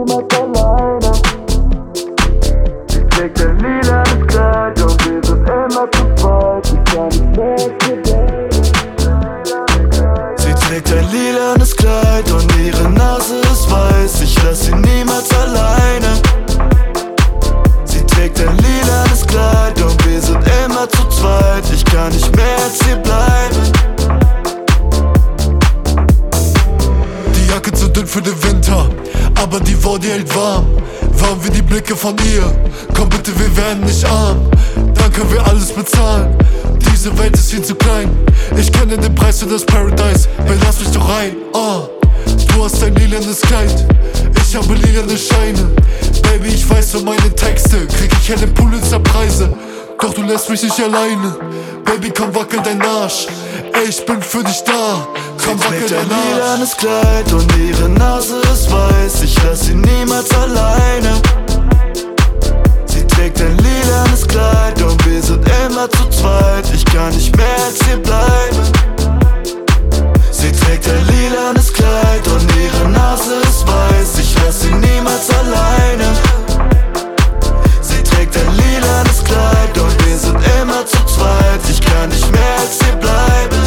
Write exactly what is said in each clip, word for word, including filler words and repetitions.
niemals alleine. Sie trägt ein lilanes Kleid und wir sind immer zu zweit. Ich kann nicht mehr zu dir. Sie trägt ein lilanes Kleid und ihre Nase ist weiß. Ich lass sie niemals alleine. Sie trägt ein lilanes Kleid und wir sind immer zu zweit. Ich kann nicht mehr als hier bleiben. Die Jacke zu dünn für den Winter, aber die Body hält warm. Warm wie die Blicke von ihr. Komm bitte, wir werden nicht arm. Dann können wir alles bezahlen. Diese Welt ist viel zu klein. Ich kenne den Preis für das Paradise. Wer lass mich doch rein, oh. Du hast ein lilanes Kleid, ich habe lilane Scheine. Baby, ich weiß um meine Texte, krieg ich eine Pulitzer-Preise. Doch du lässt mich nicht alleine. Baby, komm, wackel dein Arsch. Ey, ich bin für dich da. Komm, wackel dein Arsch. Sie trägt ein lilanes Kleid und ihre Nase ist weiß. Ich lass sie niemals alleine. Sie trägt ein lilanes Kleid und wir sind immer zu zweit. Ich kann nicht mehr als hier bleiben. Sie trägt ein lilanes Kleid und ihre Nase ist weiß. Ich lass sie niemals alleine. Sie trägt ein lilanes Kleid und wir sind immer zu zweit. Ich kann nicht mehr als hier bleiben.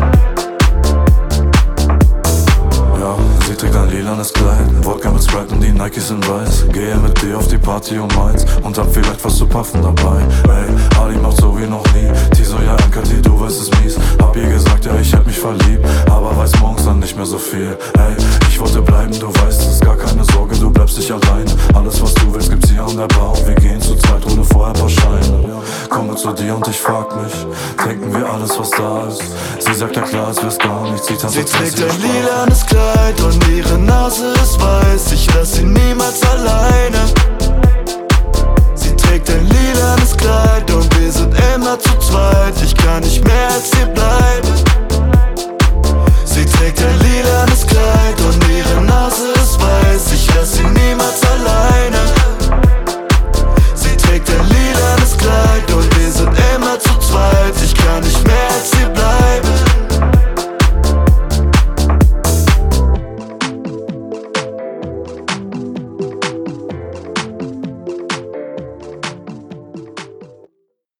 Ja, sie trägt ein lilanes Kleid, Wodka mit Sprite und die Nikes in weiß. Gehe mit dir auf die Party um eins und hab vielleicht was zu puffen dabei. Ey, Ali macht so wie noch nie. Tiso, ja, N K T, du weißt es mies. Hab ihr gesagt, ja, ich hätt mich verliebt, aber weiß morgens dann nicht mehr so viel. Ey, ich wollte bleiben, du weißt es, gar keine Sorge, du bleibst nicht allein. Alles, was du willst, gibt's hier an der Bar und wir gehen zu zweit ohne vorher ein paar Scheine. Komme zu dir und ich frag mich, denken wir alles, was da ist? Sie sagt ja klar, als wär's gar nichts. Sie, sie trägt ein lilanes Kleid und ihre Nase ist weiß. Ich lass sie niemals alleine. Sie trägt ein lilanes Kleid und wir sind immer zu zweit. Ich kann nicht mehr als hier bleiben.